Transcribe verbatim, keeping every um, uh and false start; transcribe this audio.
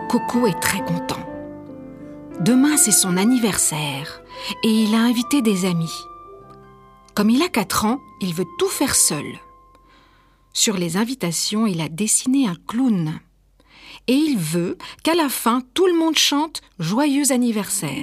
Coco est très content. Demain, c'est son anniversaire et il a invité des amis. Comme il a quatre ans, il veut tout faire seul. Sur les invitations, il a dessiné un clown. Et il veut qu'à la fin, tout le monde chante « Joyeux anniversaire ».